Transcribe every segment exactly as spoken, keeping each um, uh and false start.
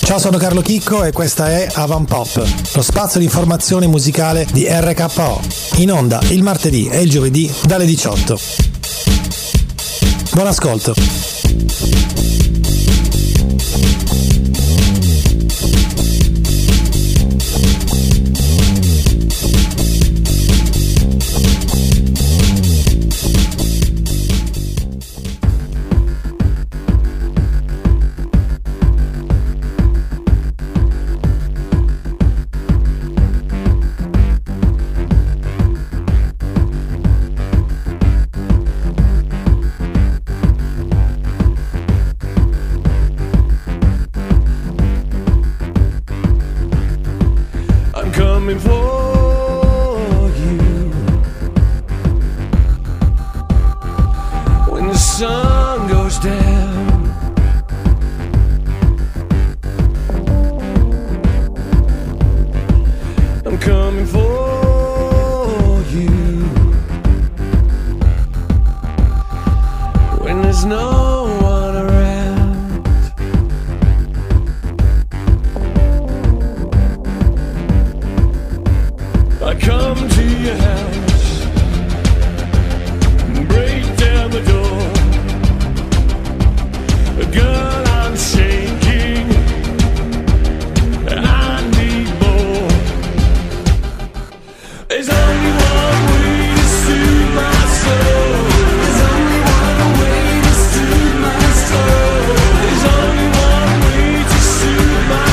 Ciao, sono Carlo Chicco e questa è Avanpop, lo spazio di informazione musicale di R K O, in onda il martedì e il giovedì dalle diciotto. Buon ascolto.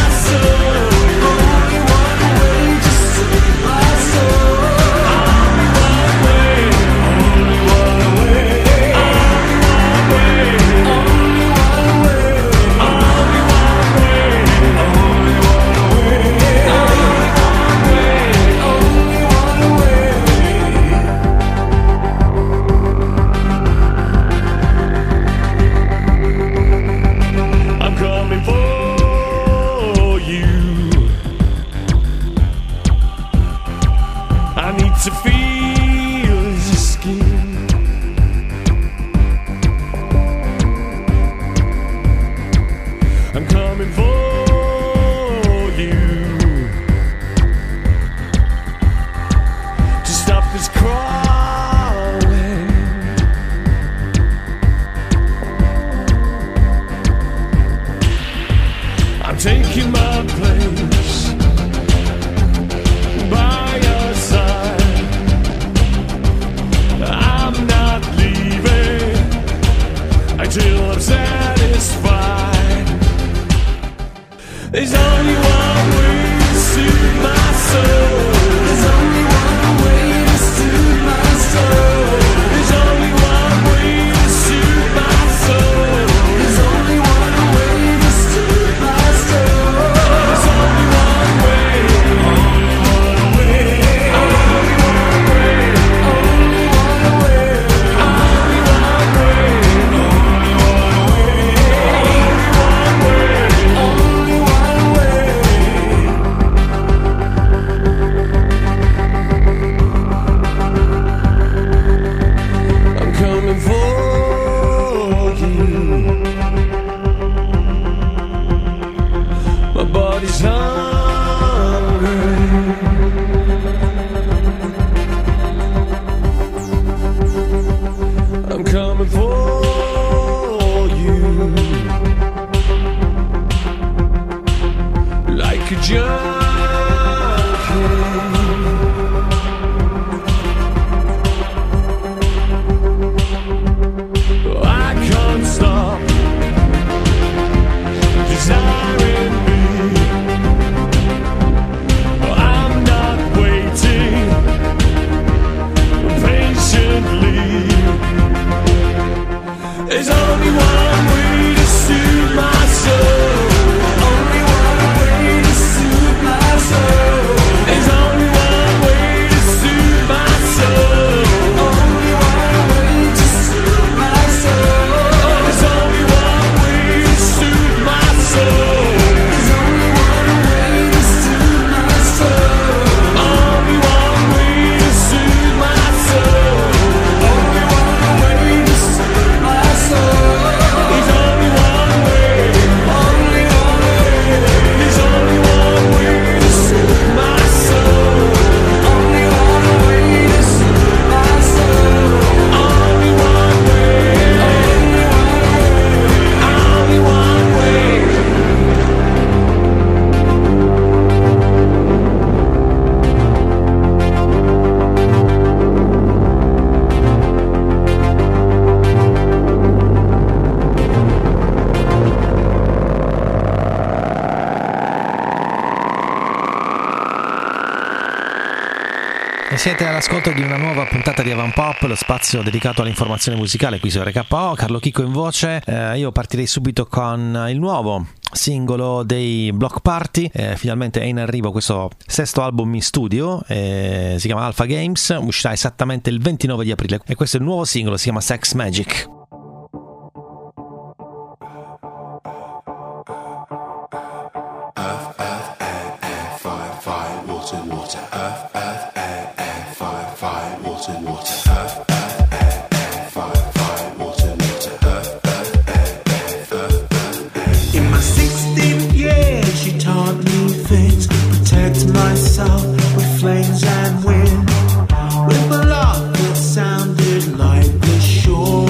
Oh, Siete all'ascolto di una nuova puntata di Avanpop, lo spazio dedicato all'informazione musicale qui su R K O. Carlo Chicco in voce. Eh, io partirei subito con il nuovo singolo dei Block Party. Eh, finalmente è in arrivo questo sesto album in studio, eh, si chiama Alpha Games, uscirà esattamente il ventinove di aprile e questo è il nuovo singolo, si chiama Sex Magic. Myself with flames and wind, with a love that sounded like the shore.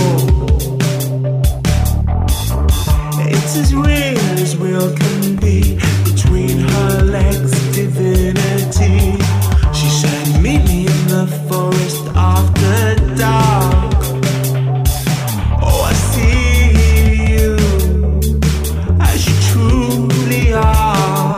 It's as real as real can be. Between her legs, divinity. She said, meet me in the forest after dark. Oh, I see you as you truly are.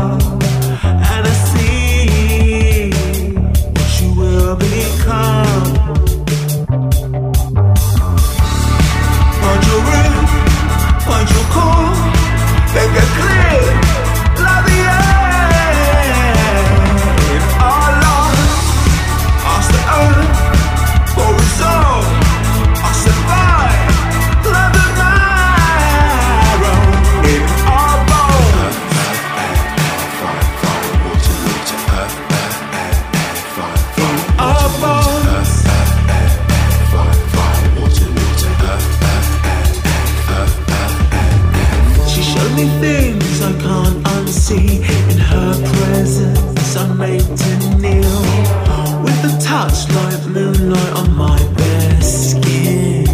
In her presence I'm made to kneel, with a touch like moonlight on my bare skin.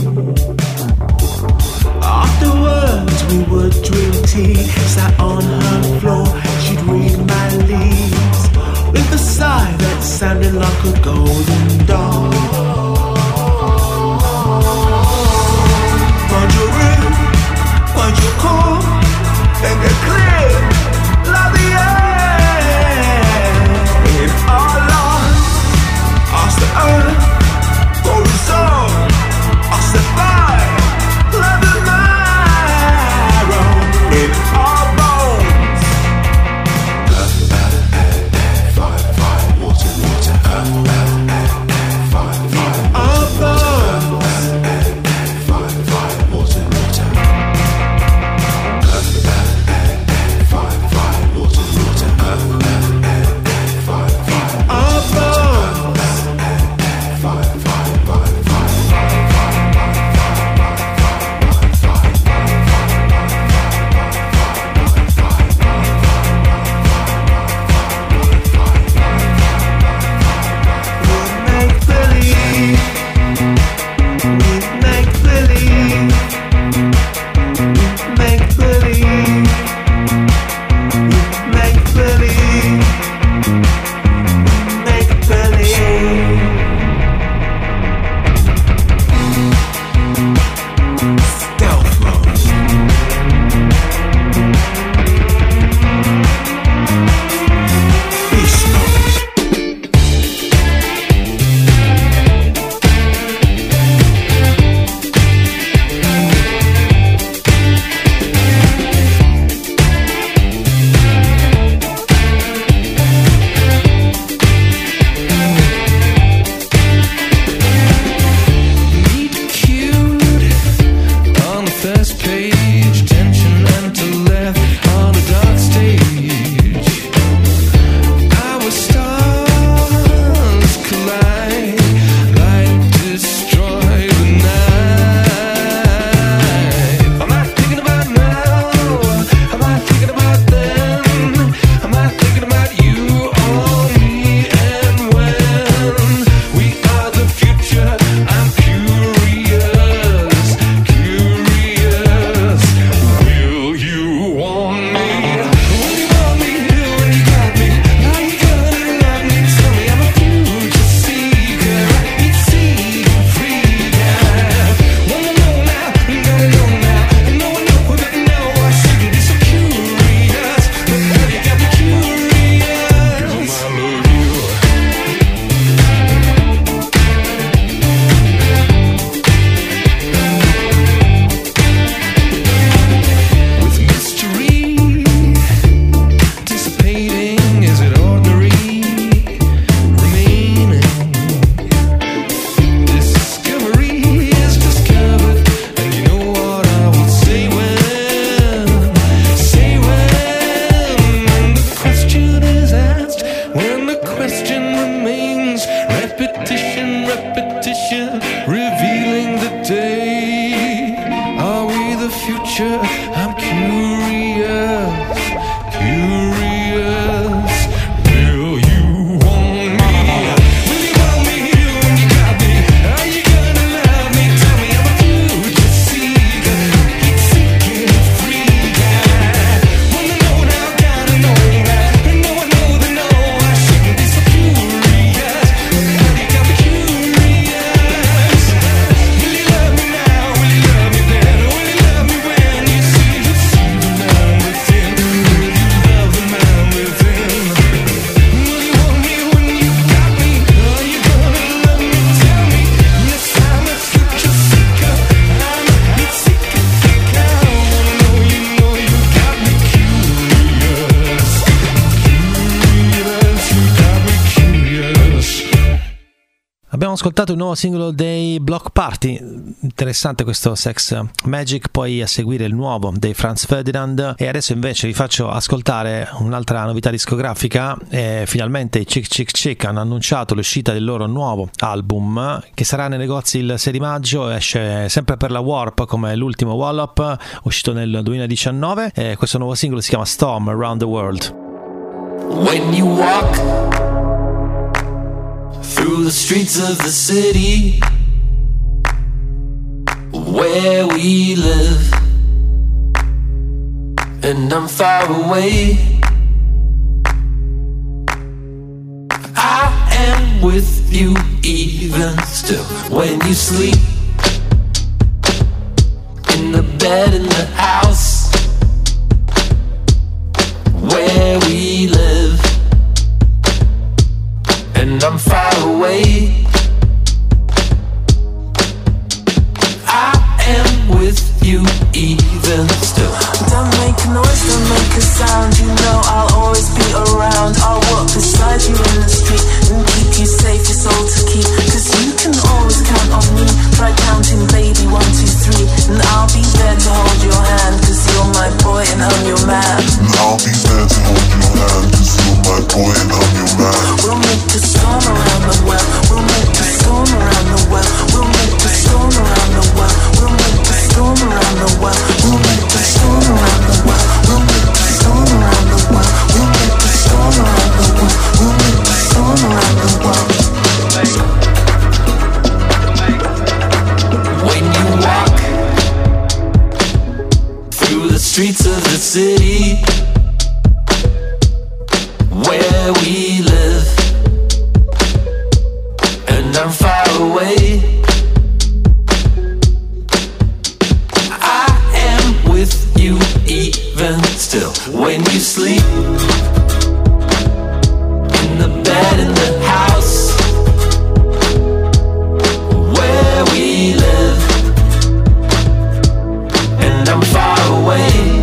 Afterwards we would drink tea, sat on her floor, she'd read my leaves, with a sigh that sounded like a golden dawn. Find your room, find your core, and get clear. Love the air in our lives. Ask the earth for resolve. I set fire. Love the marrow in our bones. Earth, earth, earth, earth, fire, fire, water, water. Earth, earth, earth, earth, fire, fire, water, water. Earth, earth, earth, fire, fire, water, water. Earth, earth, earth, earth, fire. when the question remains. Repetition, repetition, revealing the day. Are we the future? I'm curious, curious. Will you want me? Will you want me when you got me? Are you gonna love me? Tell me I'm a future seeker. Keep seeking free guy. Wanna know now, gotta know that. And know I know that no, I shouldn't be so curious. You got me curious. Will you love me now? Will you love me then? Will you love me when you see, you see the man within? Will you love the man within? Will you want me when you got me? Are you gonna love me? Tell me. Yes, I'm a future seeker. I'm a heat seeker. I wanna know you know you got me curious. Curious, you got me curious. Abbiamo ascoltato il nuovo singolo dei Block Party, interessante questo Sex Magic, poi a seguire il nuovo dei Franz Ferdinand, e adesso invece vi faccio ascoltare un'altra novità discografica. E finalmente i Chick Chick Chick hanno annunciato l'uscita del loro nuovo album che sarà nei negozi il sei di maggio, esce sempre per la Warp come l'ultimo Wallop, uscito nel duemiladiciannove, e questo nuovo singolo si chiama Storm Around the World. When you walk through the streets of the city where we live, and I'm far away, I am with you even still. When you sleep in the bed in the house where we live, and I'm far away, I am with you even still. Don't make a noise, don't make a sound. You know I'll always be around. I'll walk beside you in the street and keep you safe, your soul to keep. Cause you can always count on me. Try counting, baby, one, two, three. And I'll be there to hold your hand. Cause you're my boy and I'm your man. And I'll be there to hold your hand. Cause you're my boy and I'm your man. We'll make the storm around the well. We'll make the storm around the well. We'll make the storm around the well. We'll make the storm around the well. We'll make the storm around the well. We'll make the storm around the well. We'll make the storm around the well. We'll make the storm around the well. When you walk through the streets of the city where we live, and I'm far away, I am with you even still. When you sleep in the bed in the house where we live, and I'm far away,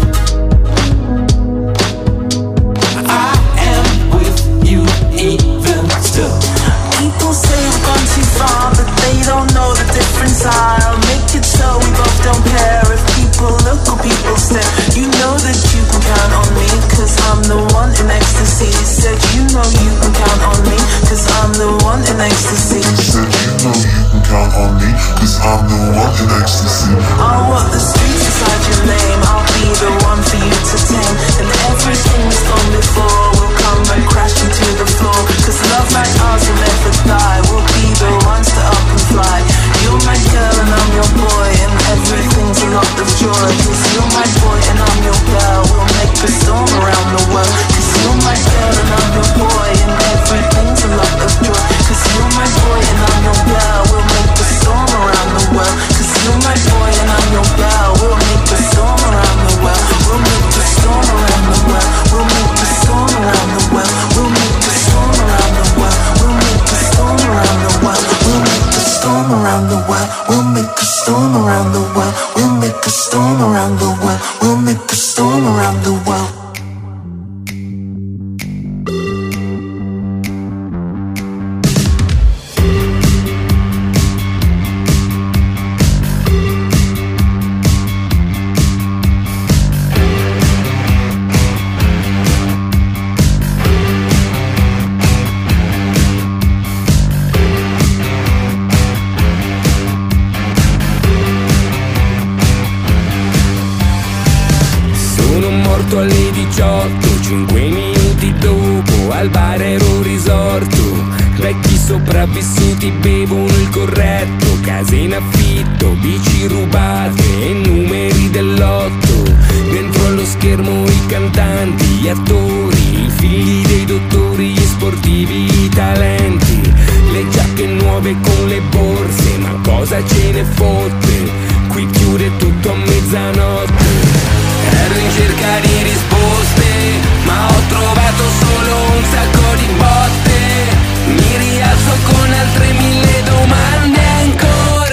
I am with you even still. People say we've gone too far, but they don't know the difference. I'll make it so we both don't care if people look or people stare. You know that you can count on me, cause I'm the one in ecstasy. Said you know you can count on me, cause I'm the one in ecstasy. Said you know you can count on me. Cause I'm the one in ecstasy. I'll walk the streets beside your lane. I'll be the one for you to tame. And everything that's gone before will come and crash into the floor. Cause love like ours will never die. We'll be the ones to up and fly. You're my girl and I'm your boy, and everything's a lot of joy. Cause you're my boy and I'm your girl. We'll make a storm around the world. Cause you're my girl and I'm your boy, and everything's a lot of joy. Cause you're my boy diciotto, cinque minuti dopo al bar ero risorto. Vecchi sopravvissuti bevono il corretto, case in affitto, bici rubate e numeri del lotto. Dentro allo schermo i cantanti, gli attori, i figli dei dottori, gli sportivi, i talenti. Le giacche nuove con le borse, ma cosa ce ne fotte? Qui chiude tutto a mezzanotte. Ero in cerca di risposte, ma ho trovato solo un sacco di botte. Mi rialzo con altre mille domande ancora.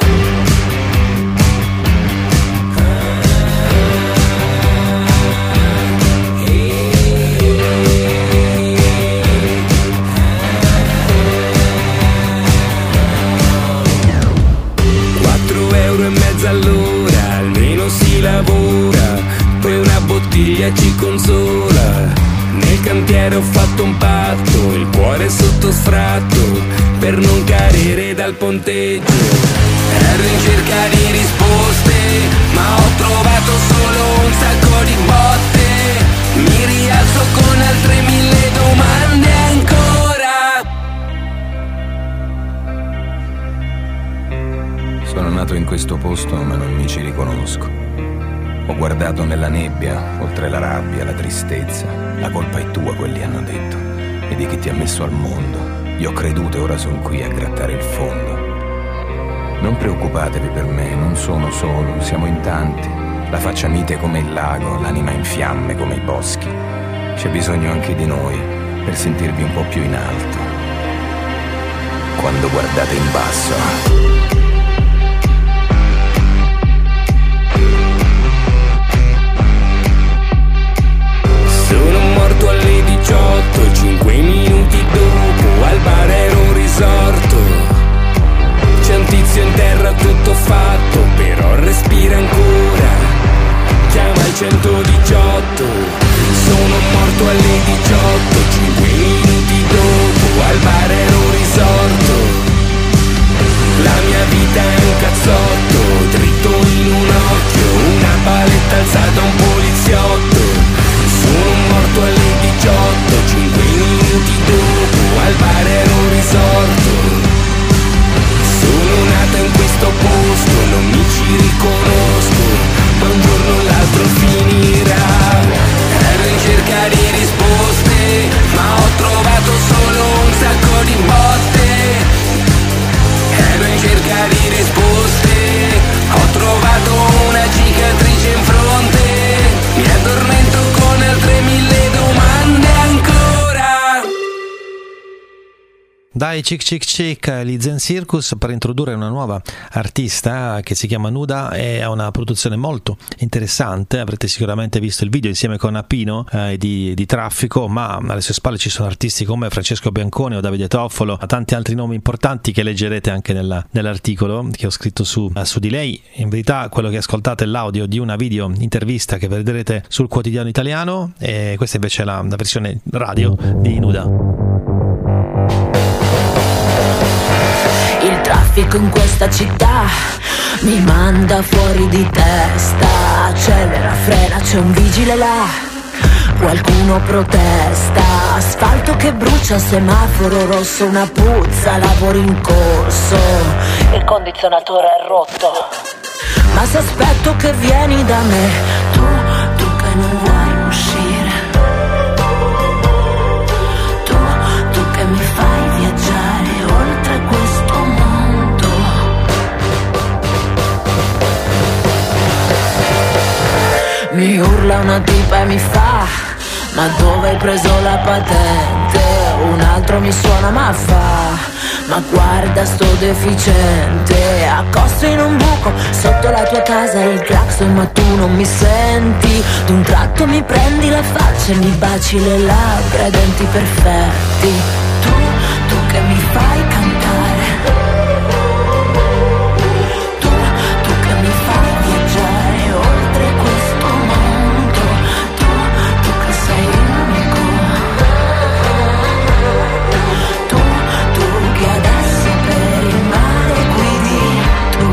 Quattro euro e mezzo all'ora, almeno si lavora, poi una bottiglia ci consola. Nel cantiere ho fatto un patto, il cuore sotto sfratto, per non cadere dal ponteggio. Ero in cerca di risposte, ma ho trovato solo un sacco di botte. Mi rialzo con altre mille domande ancora. Sono nato in questo posto ma non mi ci riconosco. Ho guardato nella nebbia, oltre la rabbia, la tristezza. La colpa è tua, quelli hanno detto, e di chi ti ha messo al mondo. Io ho creduto e ora sono qui a grattare il fondo. Non preoccupatevi per me, non sono solo, siamo in tanti. La faccia mite come il lago, l'anima in fiamme come i boschi. C'è bisogno anche di noi per sentirvi un po' più in alto. Quando guardate in basso. Sono morto alle diciotto, cinque minuti dopo al bar ero risorto. C'è un tizio in terra tutto fatto, però respira ancora. Chiama il centodiciotto. Sono morto alle diciotto, cinque minuti dopo al bar ero risorto. La mia vita è un cazzotto, dritto in un occhio, una paletta alzata a un poliziotto. Sono morto alle diciotto, cinque minuti dopo al bar ero risorto. Sono nato in questo posto, non mi ci riconosco, ma un giorno o l'altro finirà. Ero in cerca di risposte, ma ho trovato solo un sacco di botte. Ero in cerca di risposte, ho trovato una cicatrice in fronte. Mi addormento con altre mille domande ancora. Dai Chick Chick Chick, gli Zen Circus, per introdurre una nuova artista che si chiama Nuda e ha una produzione molto interessante. Avrete sicuramente visto il video insieme con Appino eh, di, di Traffico, ma alle sue spalle ci sono artisti come Francesco Bianconi o Davide Toffolo, tanti altri nomi importanti che leggerete anche nella, nell'articolo che ho scritto su, su di lei. In verità quello che ascoltate è l'audio di una video intervista che vedrete sul Quotidiano Italiano, e questa invece è la, la versione radio di Nuda. Il traffico in questa città mi manda fuori di testa. Accelera, frena, c'è un vigile là, qualcuno protesta. Asfalto che brucia, semaforo rosso, una puzza, lavori in corso. Il condizionatore è rotto, ma se aspetto che vieni da me, tu, tu che non vuoi uscire, tu, tu che mi fai viaggiare oltre questo mondo. Mi urla una tipa e mi fa: ma dove hai preso la patente? Un altro mi suona ma fa: ma guarda sto deficiente. Accosto in un buco sotto la tua casa, il clacson ma tu non mi senti. D'un tratto mi prendi la faccia e mi baci le labbra, denti perfetti. Tu, tu che mi fai cantare, tu, tu che mi fai viaggiare oltre questo mondo. Tu, tu che sei unico, tu, tu che adesso per il mare guidi tu.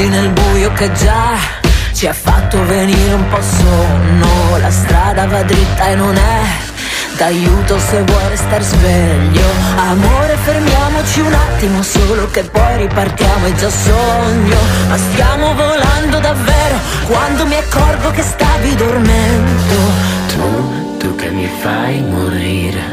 secondi nel buio che già ci ha fatto venire un po' sonno. La strada va dritta e non è d'aiuto se vuoi restar sveglio. Amore, fermiamoci un attimo solo che poi ripartiamo, è già sogno. Ma stiamo volando davvero quando mi accorgo che stavi dormendo. Tu, tu che mi fai morire.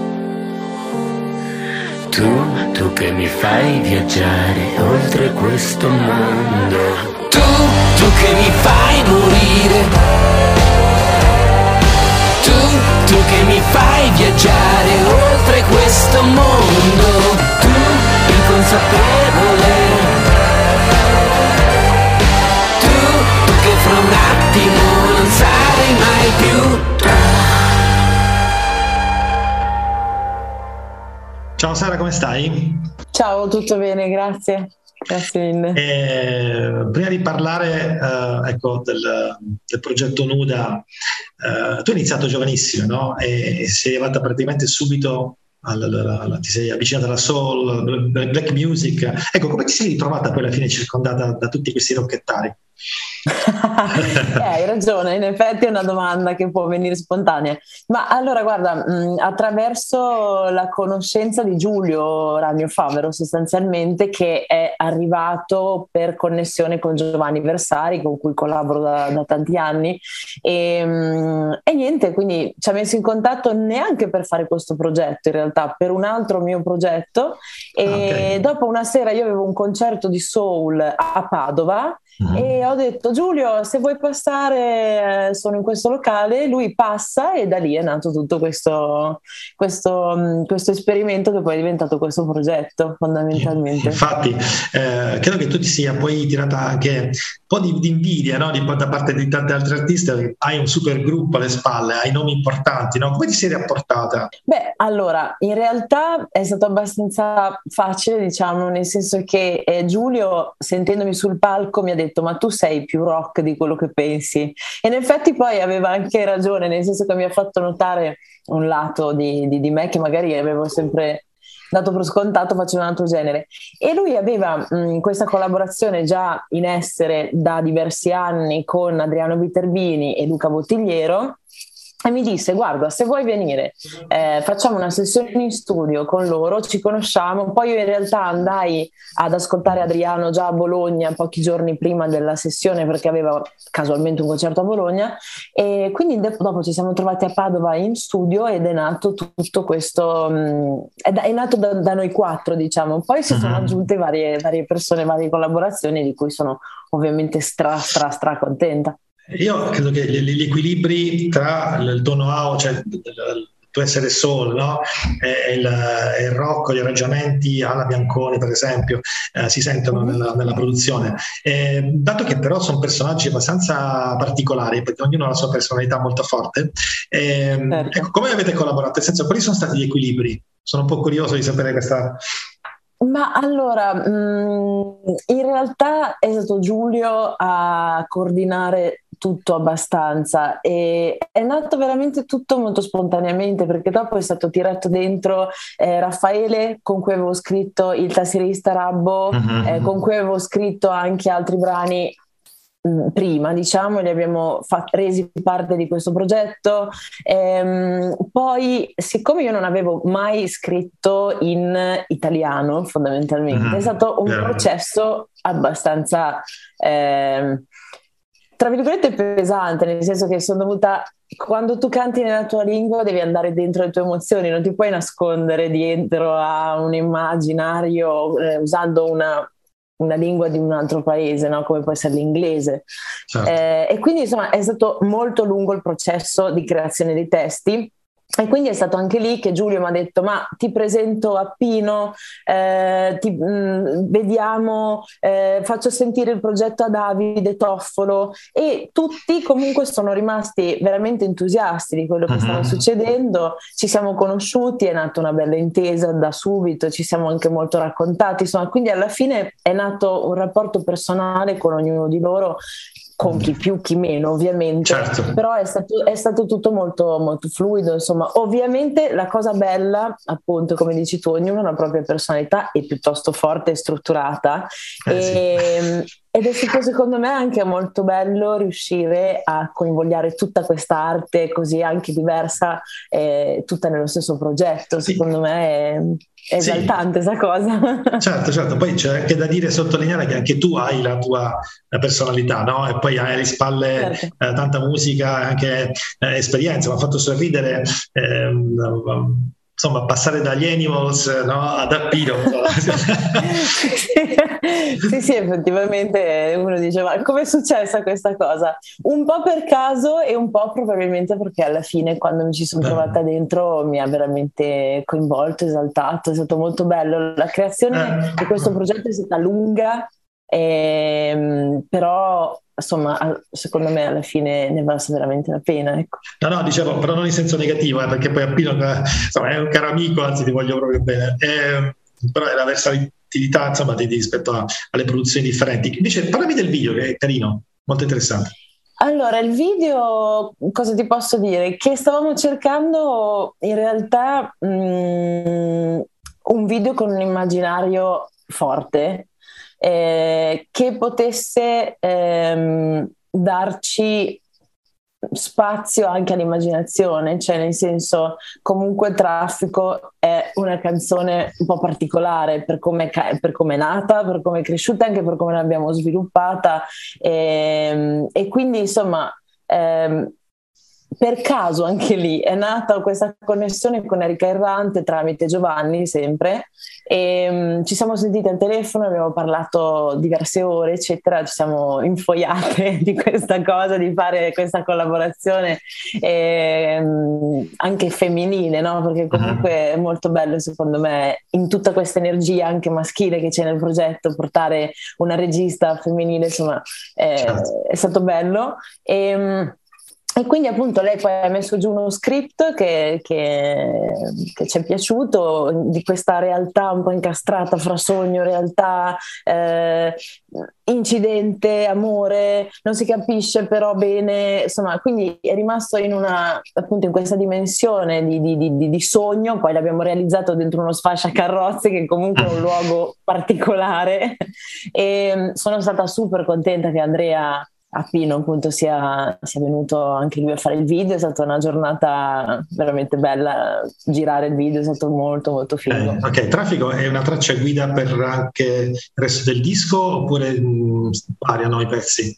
Tu, tu che mi fai viaggiare oltre questo mondo. Tu, tu che mi fai morire. Tu, tu che mi fai viaggiare oltre questo mondo. Tu, inconsapevole. Tu, tu che fra un attimo non sarai mai più. Ciao Sara, come stai? Ciao, tutto bene, grazie. Grazie mille. Eh, prima di parlare eh, ecco, del, del progetto Nuda, eh, tu hai iniziato giovanissimo, no? E, e sei arrivata praticamente subito, alla, alla, alla, ti sei avvicinata alla soul, alla black music. Ecco, come ti sei ritrovata poi alla fine circondata da tutti questi rockettari? eh, hai ragione, in effetti è una domanda che può venire spontanea. Ma allora guarda, mh, attraverso la conoscenza di Giulio Ragno Favero sostanzialmente, che è arrivato per connessione con Giovanni Versari, con cui collaboro da, da tanti anni, e, mh, e niente, quindi ci ha messo in contatto neanche per fare questo progetto, in realtà per un altro mio progetto, e okay. Dopo una sera io avevo un concerto di soul a Padova. Mm-hmm. E ho detto: Giulio, se vuoi passare, eh, sono in questo locale. Lui passa e da lì è nato tutto questo, questo, mh, questo esperimento che poi è diventato questo progetto fondamentalmente. Infatti eh, credo che tu ti sia poi tirata anche un po' di, di invidia, no? di, da parte di tanti altri artisti. Hai un super gruppo alle spalle, hai nomi importanti, no? Come ti sei rapportata? Beh, allora, in realtà è stato abbastanza facile, diciamo, nel senso che eh, Giulio, sentendomi sul palco, mi ha detto: ma tu sei più rock di quello che pensi. E in effetti poi aveva anche ragione, nel senso che mi ha fatto notare un lato di, di, di me che magari avevo sempre dato per scontato, facevo un altro genere. E lui aveva mh, questa collaborazione già in essere da diversi anni con Adriano Viterbini e Luca Bottigliero, e mi disse: guarda, se vuoi venire eh, facciamo una sessione in studio con loro, ci conosciamo. Poi io in realtà andai ad ascoltare Adriano già a Bologna pochi giorni prima della sessione, perché aveva casualmente un concerto a Bologna, e quindi de- dopo ci siamo trovati a Padova in studio ed è nato tutto questo, mh, è, da- è nato da-, da noi quattro, diciamo. Poi si sono aggiunte varie, varie persone, varie collaborazioni, di cui sono ovviamente stra stra stra contenta. Io credo che gli, gli equilibri tra il tuo know-how, cioè il tuo essere soul, no? e il, il rock, gli arrangiamenti alla Bianconi per esempio, eh, si sentono nella, nella produzione. E, dato che però sono personaggi abbastanza particolari, perché ognuno ha la sua personalità molto forte, e, certo. Ecco, come avete collaborato? Nel senso, quali sono stati gli equilibri? Sono un po' curioso di sapere questa... Ma allora, mh, in realtà è stato Giulio a coordinare tutto abbastanza e è nato veramente tutto molto spontaneamente, perché dopo è stato tirato dentro eh, Raffaele, con cui avevo scritto il tastierista Rabbo, uh-huh. eh, con cui avevo scritto anche altri brani prima, diciamo, li abbiamo fat- resi parte di questo progetto. Ehm, poi, siccome io non avevo mai scritto in italiano, fondamentalmente, mm-hmm. è stato un yeah. processo abbastanza eh, tra virgolette pesante, nel senso che sono dovuta, quando tu canti nella tua lingua devi andare dentro le tue emozioni, non ti puoi nascondere dietro a un immaginario eh, usando una una lingua di un altro paese, no? Come può essere l'inglese. Certo. Eh, e quindi insomma è stato molto lungo il processo di creazione dei testi. E quindi è stato anche lì che Giulio mi ha detto: ma ti presento a Pino, eh, ti, mh, vediamo, eh, faccio sentire il progetto a Davide Toffolo, e tutti comunque sono rimasti veramente entusiasti di quello che uh-huh. stava succedendo. Ci siamo conosciuti, è nata una bella intesa da subito, ci siamo anche molto raccontati, insomma, quindi alla fine è nato un rapporto personale con ognuno di loro con chi più, chi meno, ovviamente, certo. Però è stato, è stato tutto molto, molto fluido, insomma. Ovviamente la cosa bella, appunto, come dici tu, ognuno ha una propria personalità e piuttosto forte e strutturata, eh, e, sì. ed è stato secondo me anche molto bello riuscire a coinvolgere tutta questa arte così anche diversa, eh, tutta nello stesso progetto. Sì. Secondo me è, è esaltante, sì, questa cosa. Certo, certo, poi c'è anche da dire e sottolineare che anche tu hai la tua personalità, no? E poi hai alle spalle, certo, eh, tanta musica, anche eh, esperienza. Mi ha fatto sorridere, eh, insomma, passare dagli Animals, no, ad Appido. Sì, sì, effettivamente uno dice: ma come è successa questa cosa? Un po' per caso e un po' probabilmente perché alla fine, quando mi ci sono trovata dentro, mi ha veramente coinvolto, esaltato. È stato molto bello. La creazione di questo progetto è stata lunga, ehm, però insomma, secondo me alla fine ne valsa veramente la pena, ecco. No, no, dicevo, però non in senso negativo, eh, perché poi Appino, insomma, è un caro amico, anzi ti voglio proprio bene. Eh, però è la versatilità, insomma, di, rispetto a, alle produzioni differenti. Invece parlami del video, che è carino, molto interessante. Allora, il video, cosa ti posso dire? Che stavamo cercando in realtà mh, un video con un immaginario forte, eh, che potesse ehm, darci spazio anche all'immaginazione, cioè nel senso, comunque Traffico è una canzone un po' particolare per come per come è nata, per come è cresciuta, anche per come l'abbiamo sviluppata, e, e quindi insomma ehm, per caso anche lì è nata questa connessione con Erika Errante tramite Giovanni, sempre, e um, ci siamo sentiti al telefono, abbiamo parlato diverse ore eccetera, ci siamo infoiate di questa cosa, di fare questa collaborazione, e, um, anche femminile, no? Perché comunque è molto bello, secondo me, in tutta questa energia anche maschile che c'è nel progetto, portare una regista femminile, insomma, è, certo, è stato bello. E, um, E quindi appunto lei poi ha messo giù uno script che, che, che ci è piaciuto, di questa realtà un po' incastrata fra sogno, realtà, eh, incidente, amore, non si capisce però bene, insomma, quindi è rimasto in una, appunto in questa dimensione di, di, di, di sogno. Poi l'abbiamo realizzato dentro uno sfasciacarrozze che comunque è un luogo particolare, e sono stata super contenta che Andrea Appino appunto sia, sia venuto anche lui a fare il video. È stata una giornata veramente bella, girare il video è stato molto molto figo. Eh, ok, Traffico è una traccia guida per anche il resto del disco oppure mh, variano i pezzi?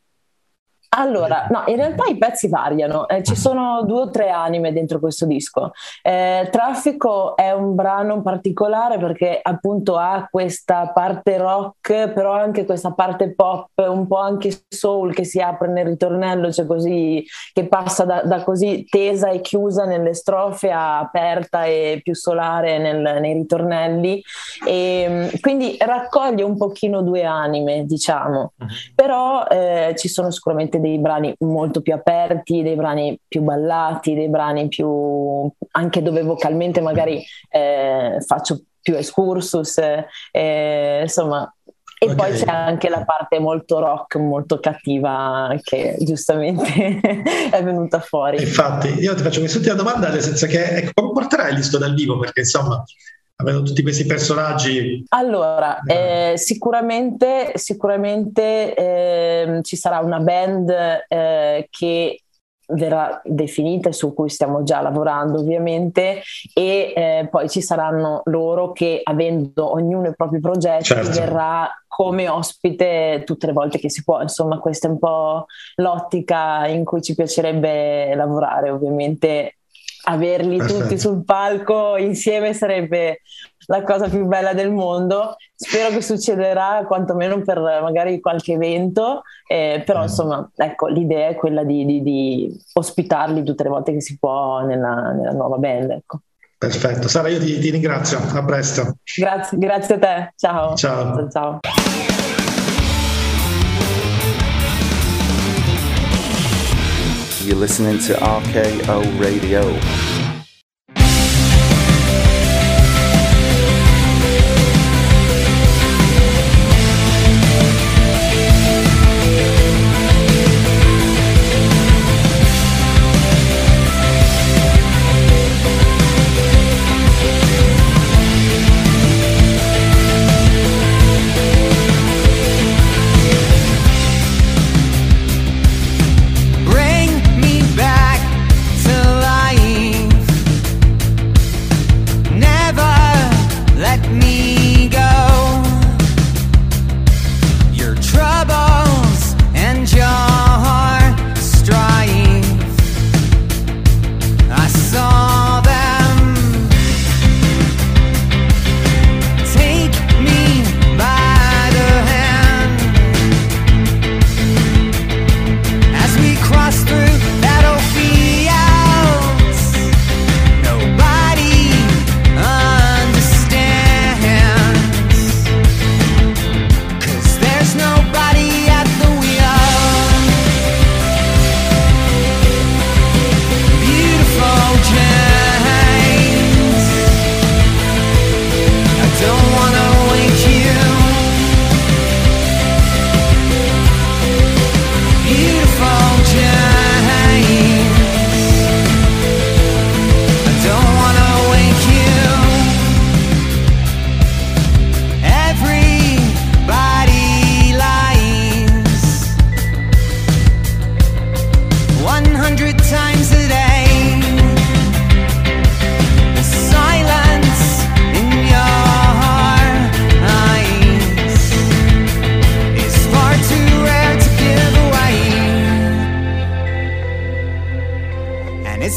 Allora, no, in realtà i pezzi variano, eh, ci sono due o tre anime dentro questo disco. Eh, Traffico è un brano particolare perché appunto ha questa parte rock, però anche questa parte pop, un po' anche soul che si apre nel ritornello, cioè così, che passa da, da così tesa e chiusa nelle strofe a aperta e più solare nel, nei ritornelli, e quindi raccoglie un pochino due anime, diciamo. Però eh, ci sono sicuramente dei brani molto più aperti, dei brani più ballati, dei brani più anche dove vocalmente magari eh, faccio più excursus, eh, insomma. E okay, poi c'è anche la parte molto rock, molto cattiva che giustamente è venuta fuori. Infatti io ti faccio quest'ultima domanda, nel senso che ecco, come porterai il disco dal vivo? Perché insomma, avendo tutti questi personaggi. Allora, eh, sicuramente, sicuramente eh, ci sarà una band eh, che verrà definita, su cui stiamo già lavorando ovviamente, e eh, poi ci saranno loro che, avendo ognuno i propri progetti, certo, verrà come ospite tutte le volte che si può. Insomma, questa è un po' l'ottica in cui ci piacerebbe lavorare. Ovviamente averli Perfetto. tutti sul palco insieme sarebbe la cosa più bella del mondo. Spero che succederà quantomeno per magari qualche evento, eh, però mm. insomma, ecco, l'idea è quella di, di, di ospitarli tutte le volte che si può nella, nella nuova band, ecco. Perfetto, Sara, io ti, ti ringrazio, a presto. Grazie, grazie a te, ciao. Ciao. Ciao. You're listening to R K O Radio.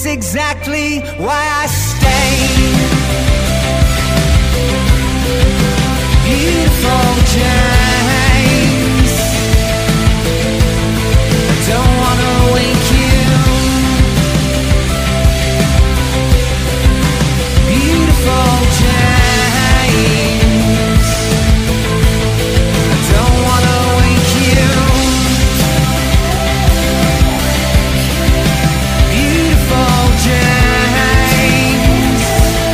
exactly why I stay. Beautiful James, I don't wanna wake you. Beautiful James, I don't wanna wake you. Beautiful James,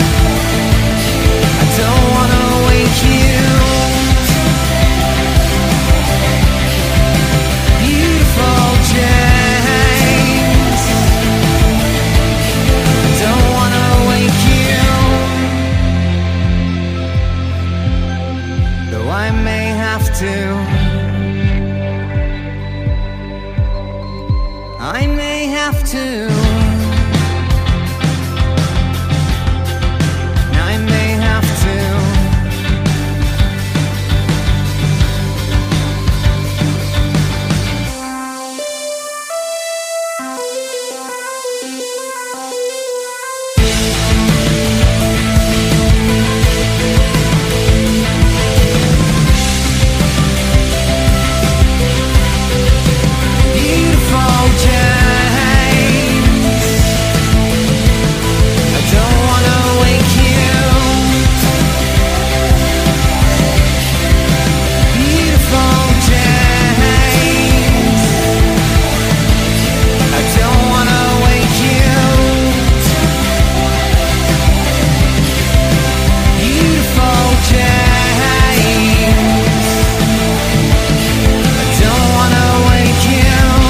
I don't wanna wake you. Beautiful James, I don't wanna wake you. Though I may have to, I may have to, I may have to. Beautiful James, I don't wanna wake you. Beautiful James, I don't wanna wake you. Beautiful James, I don't wanna wake you.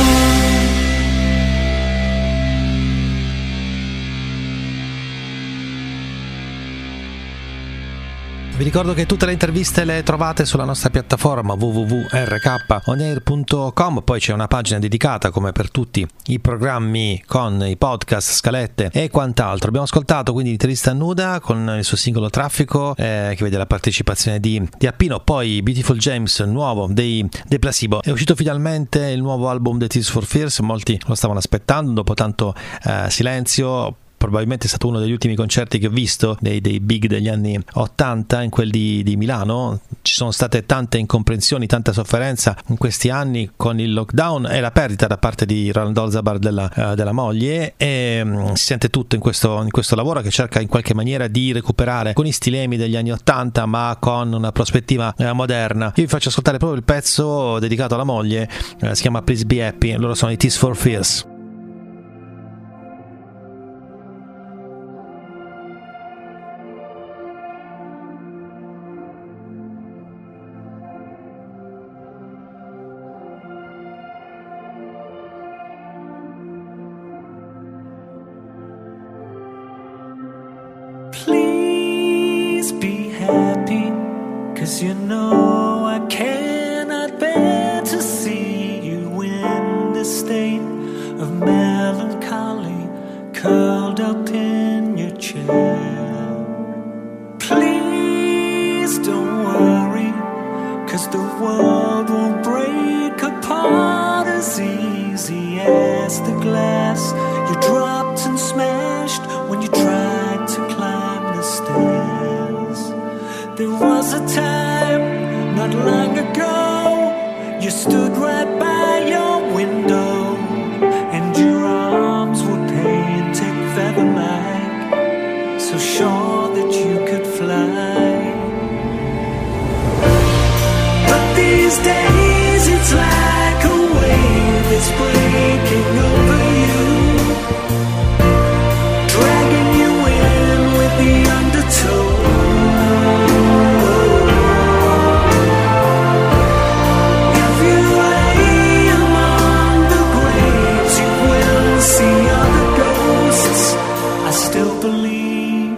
Vi ricordo che tutte le interviste le trovate sulla nostra piattaforma w w w punto r k on air punto com, poi c'è una pagina dedicata come per tutti i programmi con i podcast, scalette e quant'altro. Abbiamo ascoltato quindi l'intervista a Nuda con il suo singolo Traffico, eh, che vede la partecipazione di, di Appino, poi Beautiful James, nuovo dei, dei Placebo. È uscito finalmente il nuovo album The Tears for Fears, molti lo stavano aspettando dopo tanto eh, silenzio. Probabilmente è stato uno degli ultimi concerti che ho visto dei, dei big degli anni ottanta, in quel di, di Milano. Ci sono state tante incomprensioni, tanta sofferenza in questi anni con il lockdown e la perdita da parte di Roland Olzabar della, uh, della moglie, e um, si sente tutto in questo, in questo lavoro che cerca in qualche maniera di recuperare con i stilemi degli anni ottanta ma con una prospettiva uh, moderna. Io vi faccio ascoltare proprio il pezzo dedicato alla moglie, uh, si chiama Please Be Happy, loro sono i Tears for Fears. Please be happy, 'cause you know I cannot bear to see you in this state of melancholy, curled up in your chair. Please don't worry, 'cause the world won't break apart as easy as the glass you dropped and smashed when you tried to climb the stairs. There was a time, not long ago, you stood right by your window, and your arms were painted feather-like, so sure that you could fly. But these days it's like a wave that's breaking over you, dragging you in with the undertow. If you lay among the graves, you will see other ghosts. I still believe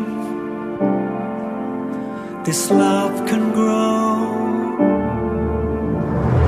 this love can grow.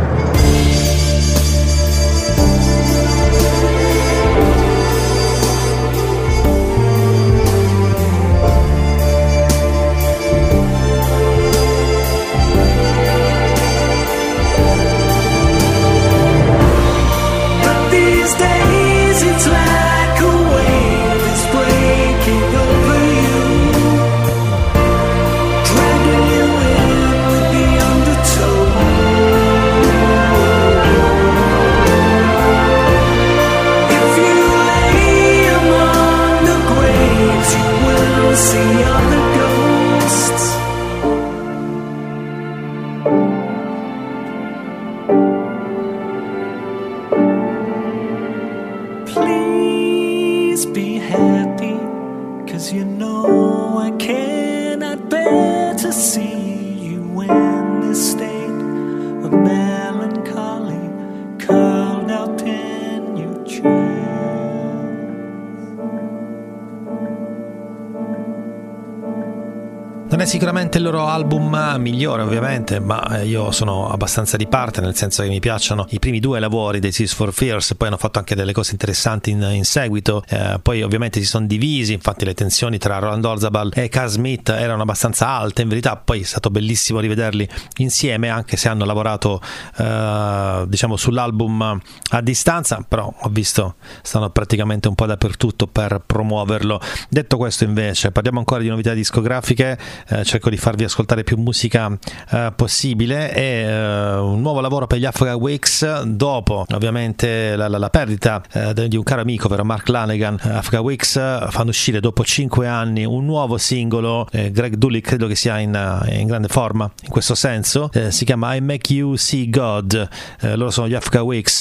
sicuramente il loro album migliore, ovviamente, ma io sono abbastanza di parte, nel senso che mi piacciono i primi due lavori dei Tears for Fears, poi hanno fatto anche delle cose interessanti in, in seguito, eh, poi ovviamente si sono divisi, infatti le tensioni tra Roland Orzabal e Carl Smith erano abbastanza alte, in verità poi è stato bellissimo rivederli insieme, anche se hanno lavorato eh, diciamo sull'album a distanza, però ho visto stanno praticamente un po' dappertutto per promuoverlo. Detto questo, invece, parliamo ancora di novità discografiche, eh, cerco di farvi ascoltare più musica eh, possibile, e eh, un nuovo lavoro per gli Africa Weeks dopo ovviamente la, la, la perdita eh, di un caro amico, ovvero Mark Lanegan. Africa Weeks fanno uscire dopo cinque anni un nuovo singolo, eh, Greg Dulli credo che sia in, in grande forma in questo senso, eh, si chiama I Make You See God, eh, loro sono gli Africa Weeks.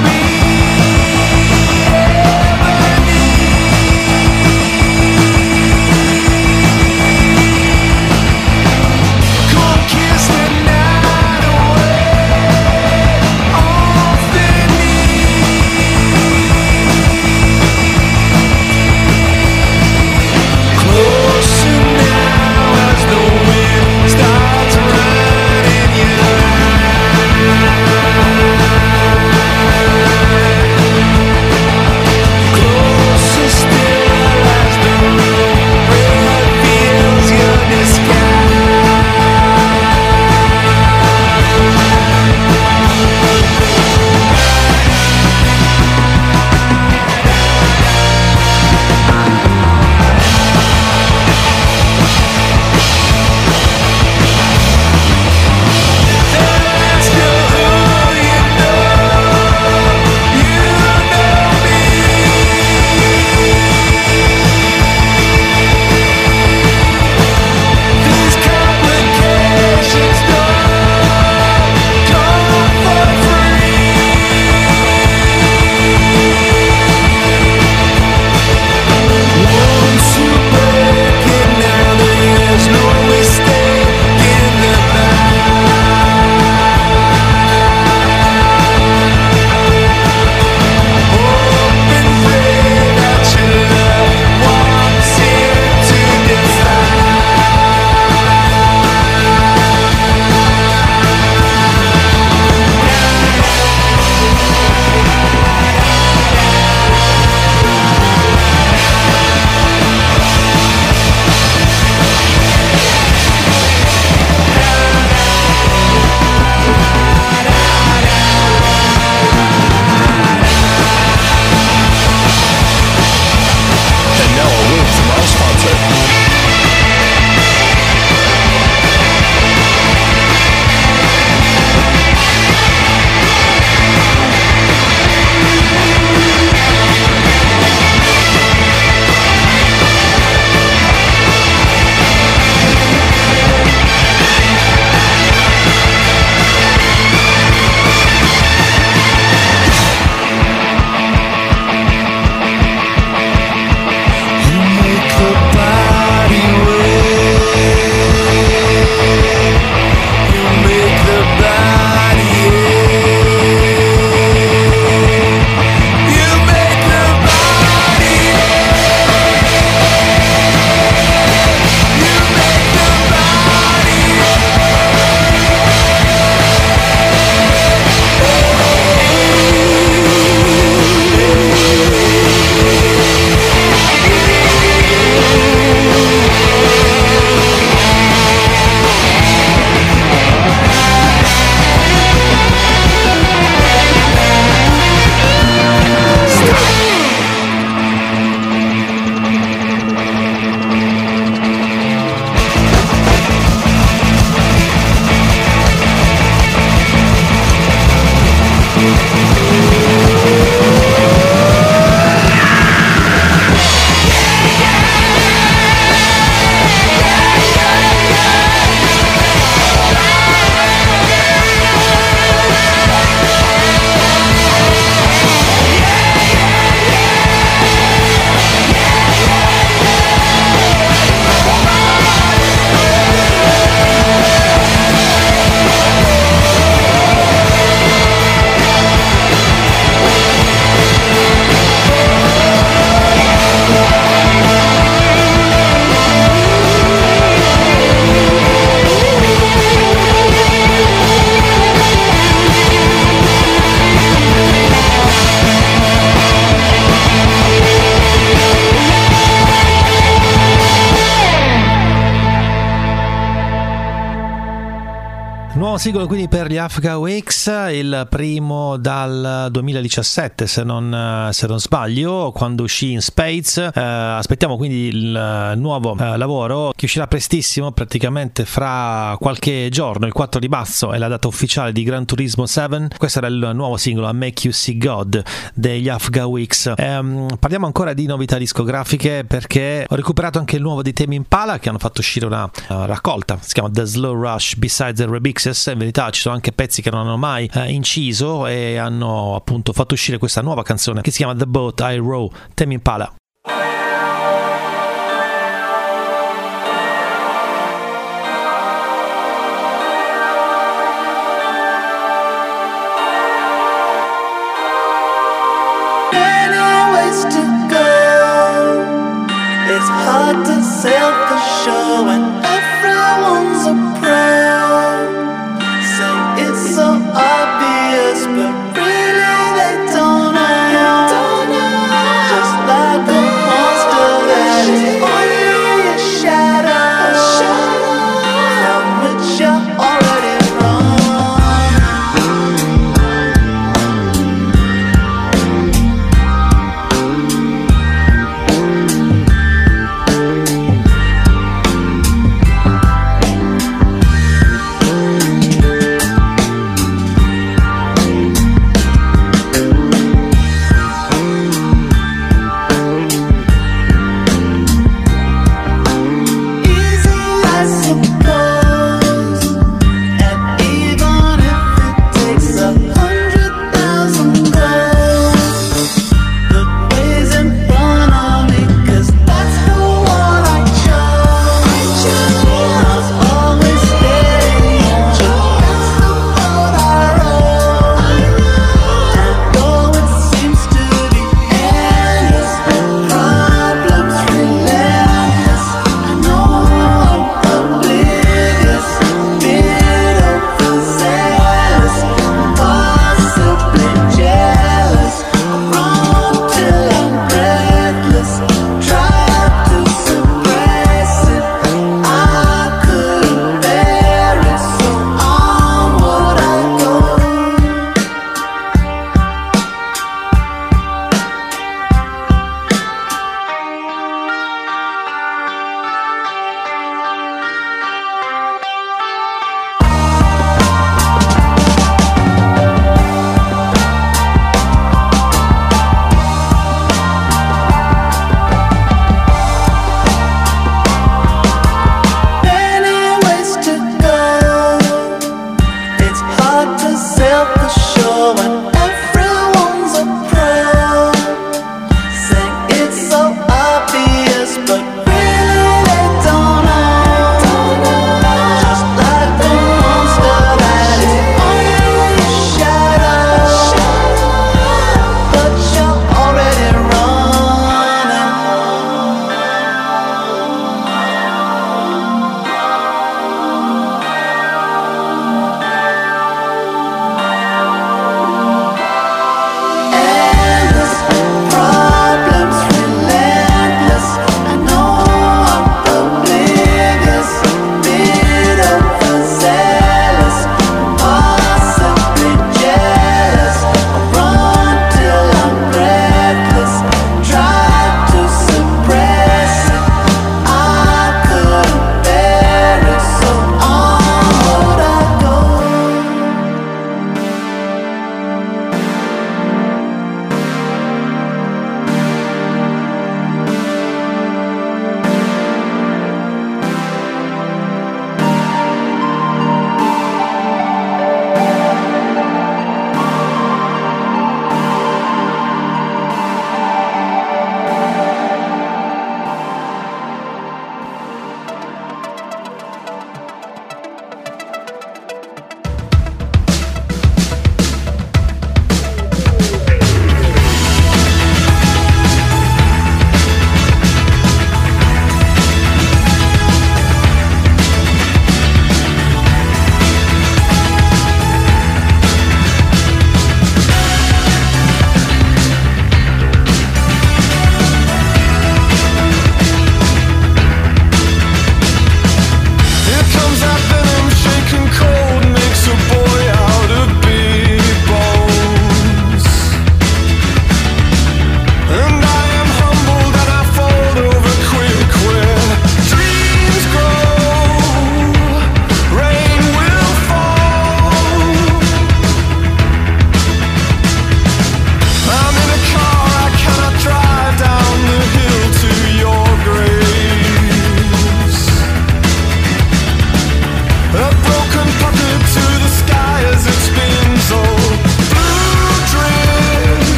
Will be Nuovo singolo quindi per gli Africa Weeks, il primo dal duemiladiciassette se non, se non sbaglio, quando uscì in Spades. Eh, aspettiamo quindi il nuovo eh, lavoro che uscirà prestissimo, praticamente fra qualche giorno, il quattro di marzo è la data ufficiale di Gran Turismo sette. Questo era il nuovo singolo A Make You See God degli Africa Weeks. Eh, parliamo ancora di novità discografiche, perché ho recuperato anche il nuovo di Tame Impala, che hanno fatto uscire una uh, raccolta, si chiama The Slow Rush Besides the Remixes. In verità ci sono anche pezzi che non hanno mai eh, inciso, e hanno appunto fatto uscire questa nuova canzone che si chiama The Boat I Row, Tame Impala. Anyways to go, it's hard to sail the show when everyone's a pro. It's so obvious, but really they don't know. Just like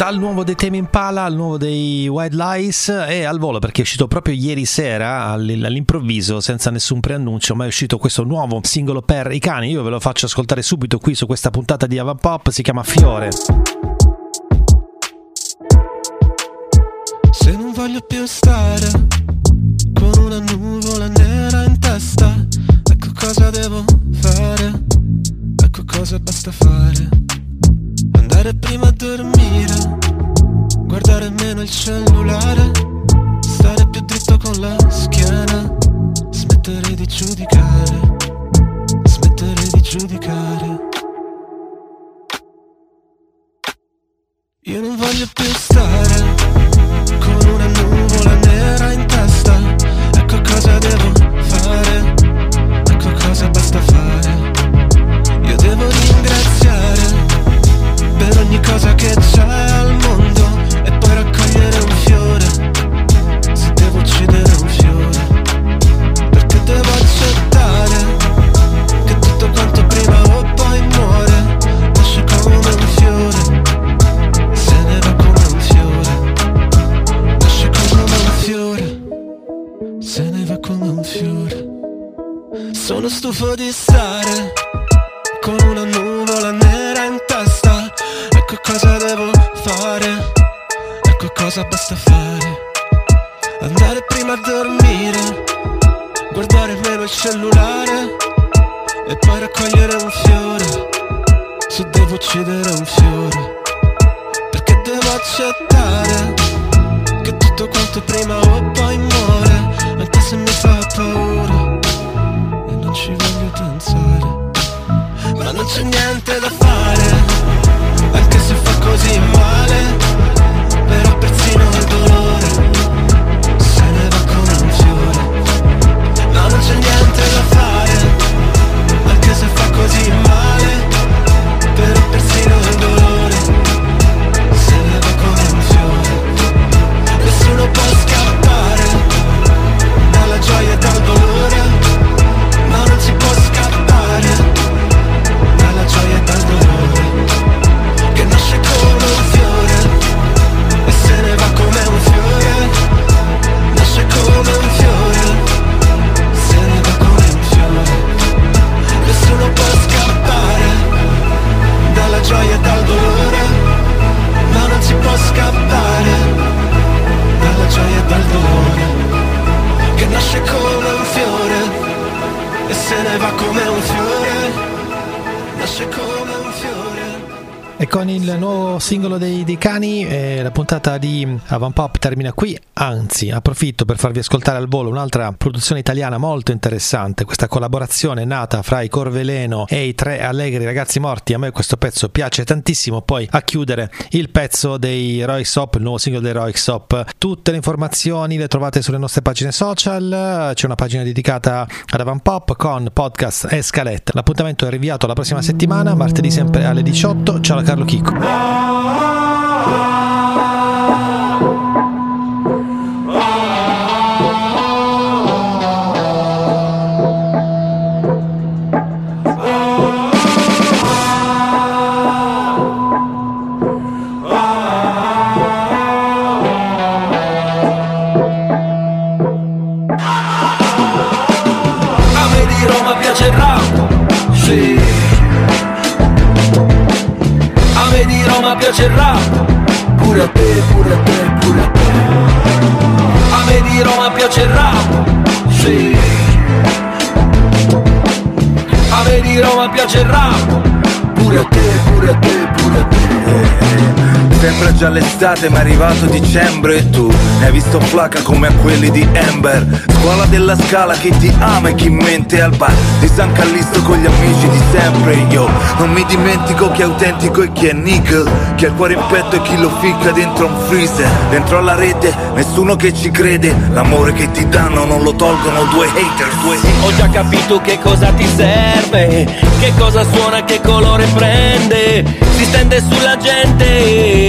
Dal nuovo dei Tame Impala al nuovo dei White Lies, e al volo perché è uscito proprio ieri sera all'improvviso, senza nessun preannuncio, ma è uscito questo nuovo singolo per i cani. Io ve lo faccio ascoltare subito qui su questa puntata di Avant Pop, si chiama Fiore. Se non voglio più stare con una nuvola nera in testa, ecco cosa devo fare, ecco cosa basta fare. Andare prima a dormire, guardare meno il cellulare, stare più dritto con la schiena, smettere di giudicare, smettere di giudicare. Io non voglio più stare con una nuvola nera in testa, ecco cosa devo fare, ecco cosa basta fare. Io devo ringraziare per ogni cosa che c'è al mondo e poi raccogliere un fiore, se devo uccidere un fiore, perché devo accettare che tutto quanto prima o poi muore, nasce come un fiore, se ne va come un fiore, nasce come un fiore, se ne va come un fiore. Sono stufo di stare con una nuvola nera in testa, ecco cosa devo fare, ecco cosa basta fare. Andare prima a dormire, guardare meno il cellulare e poi raccogliere un fiore, se devo uccidere un fiore, perché devo accettare che tutto quanto prima o poi muore, anche se mi fa paura e non ci voglio pensare. Ma non c'è niente da fare, anche se fa così male, però persino il dolore se ne va come un fiore. Ma non c'è niente da fare, anche se fa così male, però persino il dolore se ne va come un fiore. Nessuno può scappare dalla gioia e dal dolore, ma non si può scappare dalla gioia e dal dolore, che nasce come un fiore e se ne va come un fiore, nasce come un fiore, se ne va come un fiore. Nessuno può scappare dalla gioia e dal dolore, ma non si può scappare dalla gioia e dal dolore, che nasce come un fiore e se ne va come un fiore, nasce come un fiore. E con il nuovo singolo dei, dei cani eh, la puntata di Avant Pop termina qui, anzi approfitto per farvi ascoltare al volo un'altra produzione italiana molto interessante, questa collaborazione nata fra i Corveleno e i Tre Allegri Ragazzi Morti. A me questo pezzo piace tantissimo. Poi a chiudere il pezzo dei Roy Sop, il nuovo singolo dei Roy Sop. Tutte le informazioni le trovate sulle nostre pagine social, c'è una pagina dedicata ad Avant Pop con podcast e scaletta. L'appuntamento è rinviato alla prossima settimana, martedì sempre alle diciotto. Ciao da Carlo Chicco. A me di Roma piace il rap, sì. A me di Roma piace il rap, pure a te, pure a te, pure a te. A me di Roma piace il rap, sì. A me di Roma piace il rap, pure a te, pure a te, pure a te. Sembra già l'estate ma è arrivato dicembre e tu ne hai visto flaca come a quelli di Ember. Scuola della Scala che ti ama e chi mente al bar di San Callisto con gli amici di sempre. Io non mi dimentico chi è autentico e chi è nickel, chi ha il cuore in petto e chi lo ficca dentro un freezer. Dentro alla rete nessuno che ci crede, l'amore che ti danno non lo tolgono due hater, due Ho già capito che cosa ti serve, che cosa suona, che colore prende, si stende sulla gente.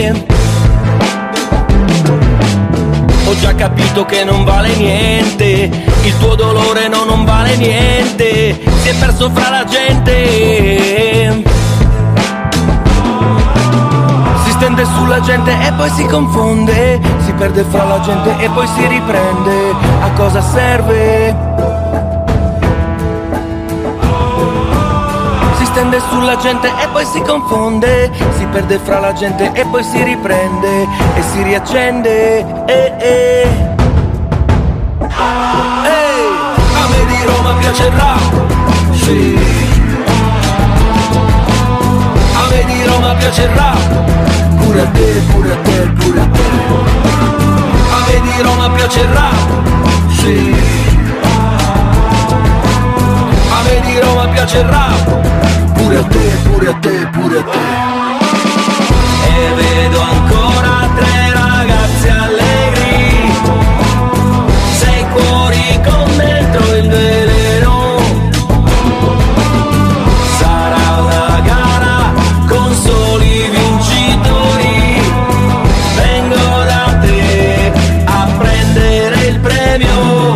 Ho già capito che non vale niente, il tuo dolore no, non vale niente, si è perso fra la gente. Si stende stende sulla gente e poi si confonde, si perde fra la gente e poi si riprende. A cosa serve? Si stende sulla gente e poi si confonde, si perde fra la gente e poi si riprende e si riaccende. Eh, eh. Ehi, a me di Roma piace il rap, sì. A me di Roma piace il rap, pure a te, pure a te, pure a te. A me di Roma piace il rap, sì. A me di Roma piace il rap, pure a te, pure a te, pure a te. E vedo ancora tre ragazzi allegri, sei cuori con dentro il veleno. Sarà una gara con soli vincitori, vengo da te a prendere il premio.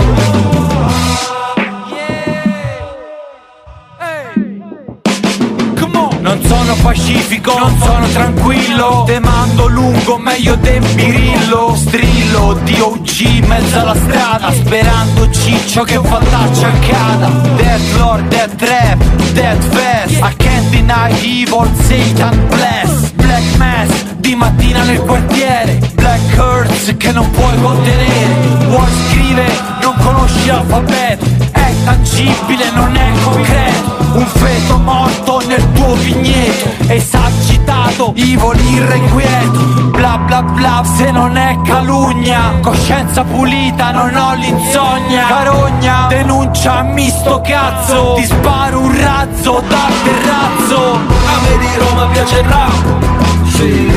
Non sono pacifico, non sono tranquillo, te mando lungo, meglio del birillo. Strillo di O G mezzo alla strada, sperando ciccio che fattaccio accada. Death Lord, Death Rap, Death Fest, I can't deny evil, Satan bless. Black Mass, di mattina nel quartiere, Black Hurts che non puoi contenere. Vuoi scrivere, non conosci l'alfabeto, è tangibile, non è concreto. Un feto morto nel tuo vigneto, esagitato, evil irrequieto. Bla bla bla se non è calunnia, coscienza pulita, non ho l'insonnia. Carogna, denunciami sto cazzo, ti sparo un razzo dal terrazzo. A me di Roma piace il rap, sì.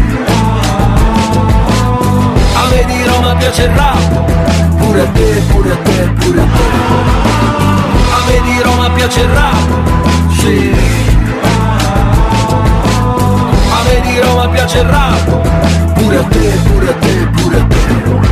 A me di Roma piace il rap, pure a te, pure a te, pure a te. A me di Roma piace il rap, sì. A me di Roma piace il rap, pure a te, pure a te, pure a te.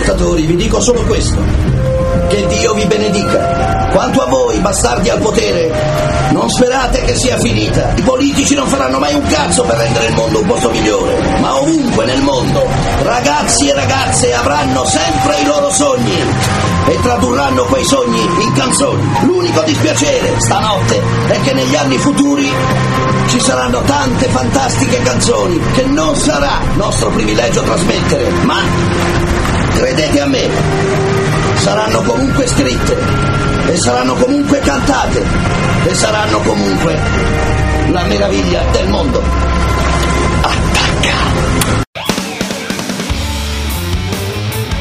ascoltatori, vi dico solo questo: che Dio vi benedica. Quanto a voi, bastardi al potere, non sperate che sia finita. I politici non faranno mai un cazzo per rendere il mondo un posto migliore, ma ovunque nel mondo ragazzi e ragazze avranno sempre i loro sogni e tradurranno quei sogni in canzoni. L'unico dispiacere stanotte è che negli anni futuri ci saranno tante fantastiche canzoni che non sarà nostro privilegio trasmettere, ma credete a me, saranno comunque scritte e saranno comunque cantate e saranno comunque la meraviglia del mondo. Attacca!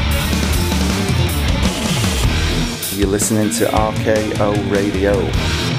You're listening to R K O Radio.